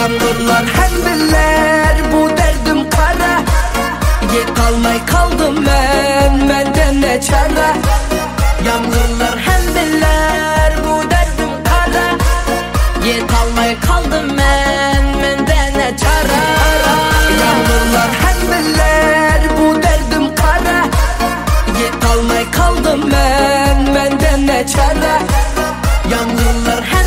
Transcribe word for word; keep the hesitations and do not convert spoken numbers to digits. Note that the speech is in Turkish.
Yağmurlar hem biller bu derdim kara. Yet almay kaldım ben, benden ne çare. Yağmurlar hem biller bu derdim kara. Yet almay kaldım ben, benden ne çare. Yağmurlar hem biller bu derdim kara. Yet almay kaldım ben, benden ne çare. Yağmurlar